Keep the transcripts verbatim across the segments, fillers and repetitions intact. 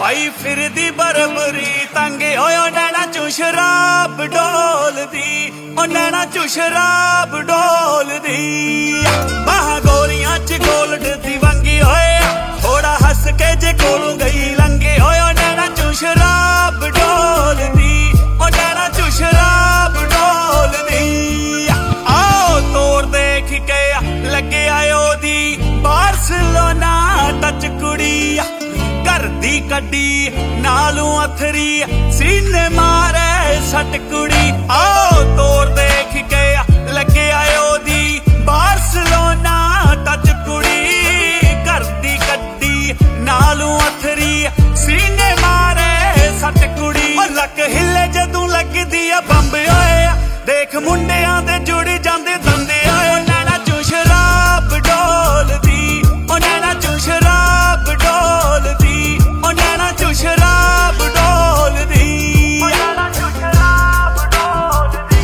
पाई फिरदी बरबरी तंगे होयो नैना चू शराब डोलदी ओ नैना चू शराब डोलदी बाहां गोरियां च गोल्ड दी वंगी होए थोड़ा हस के जे कोलों गई लंगे होयो नैना चू शराब डोलदी ओ नैना चू शराब डोलदी आओ तोड़ देख के लगे आयो दी बार्सिलोना टच कुड़ी घर दी कड्डी नालू अथरी सीने मारे सट कुड़ी आओ तोड़ देख के लगे आयो दी बार्सिलोना टच कुड़ी घर दी कड्डी नालू अथरी सीने मारे सट कुड़ी लक हिले जदू लगदी आ बंब ओए देख मुंडियां दे जुड़ी जांदे दंदे ओए नैना चू शराब डोलदी ओ नैना चू शराब डोलदी ओ नैना चू शराब डोलदी ओ नैना चू शराब डोलदी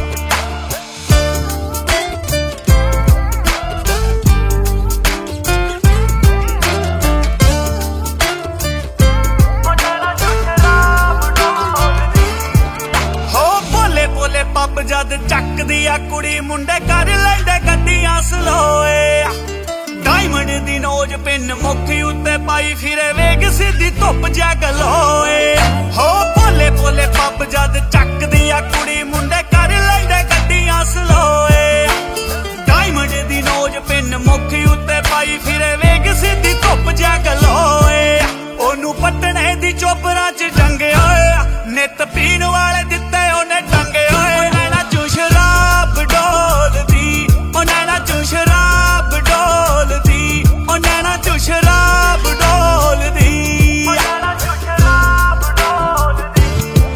ओ नैना चू शराब डोलदी हो भोले भोले पब जद चकदी आ कुड़ी मुंडे कर लैंदे गड्डियां सलोए डायमंड दी नोज पिन मुखी उत्ते पाई फिरे वेग सीधी धुप जगलोए हो भोले भोले पब जद चकदी आ कुड़ी मुंडे कर लैंदे गड्डियां सलोए डायमंड दी नोज पिन मुखी उत्ते पाई फिरे वेग सीधी धुप जगलोए ओनू पटने दी चोपरां च जंगे होए नित पीण वाले दित्ते ओने टंगे होए नैना चू शराब डोलदी ओ नैना चू शराब डोलदी ओ नैना चू शराब डोलदी ओ नैना चू शराब डोलदी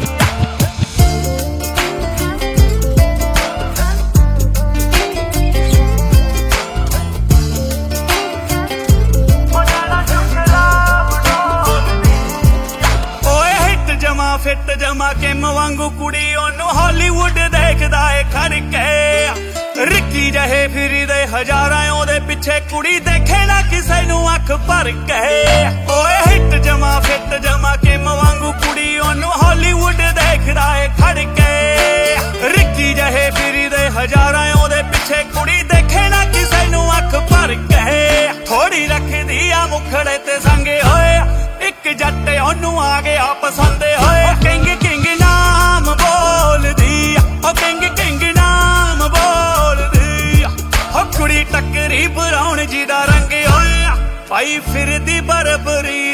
ओ नैना चू शराब डोलदी ओए हिट जमा फिट जमा के वांगू कुड़ी ओनू हॉलीवुड देखदा है खड़ के रिक्की जहे फिरी दे हजारां ओदे पिछे कुड़ी देखे ना किसे नू अख भर के ओए हिट जमा फिट जमा के वांगू कुड़ी ओनू हॉलीवुड देखदा है खड़ के रिक्की जहे फिरी दे हजारां ओदे पिछे कुड़ी देखे ना किसे नू अख भर के थोड़ी रखदी आ मुखड़े ते संगे होए एक जट ओनू आ गया पसंद होए किंग किंग नाम बोलदी ओ किंग किंग नाम बोलदी हो कुड़ी टकरी ब्राउन जी दा रंग होया पाई फिरदी बरबरी